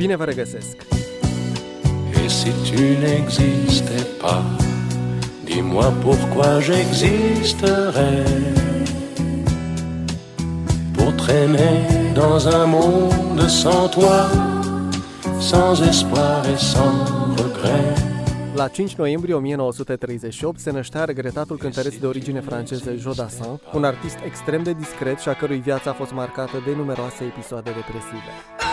Bine vă regăsesc! Et si tu n'existais pas, dis-moi pourquoi j'existerais. Pour traîner dans un monde sans toi, sans espoir et sans regret. La 5 noiembrie 1938 se năștea regretatul cântăreț de origine franceză Jodassin, un artist extrem de discret și a cărui viață a fost marcată de numeroase episoade depresive.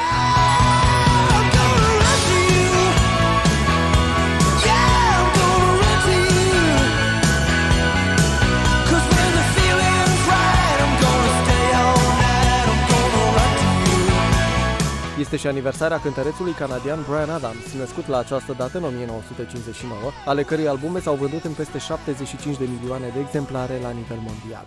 Este și aniversarea cântărețului canadian Bryan Adams, născut la această dată în 1959, ale cărui albume s-au vândut în peste 75 de milioane de exemplare la nivel mondial.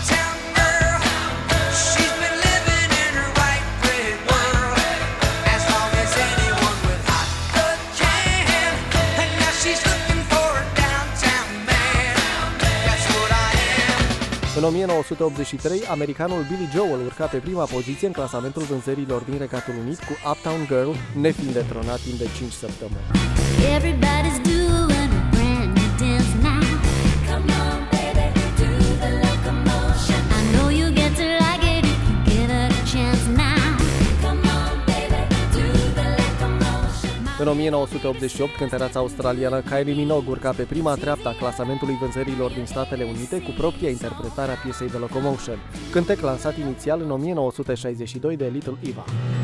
În 1983, americanul Billy Joel urca pe prima poziție în clasamentul vânzărilor din Regatul Unit cu Uptown Girl, nefiind detronat timp de 5 săptămâni. În 1988, cântăreața australiană Kylie Minogue urca pe prima treaptă a clasamentului vânzărilor din Statele Unite cu propria interpretare a piesei The Locomotion, cântec lansat inițial în 1962 de Little Eva.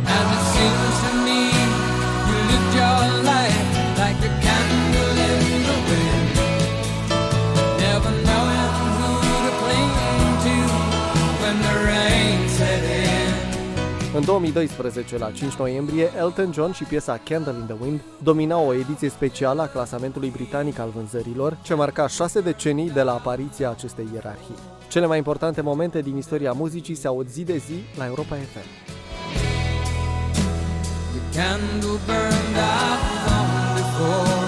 În 2012, la 5 noiembrie, Elton John și piesa Candle in the Wind dominau o ediție specială a clasamentului britanic al vânzărilor, ce marca 6 decenii de la apariția acestei ierarhii. Cele mai importante momente din istoria muzicii se aud zi de zi la Europa FM. The candle burned out long before.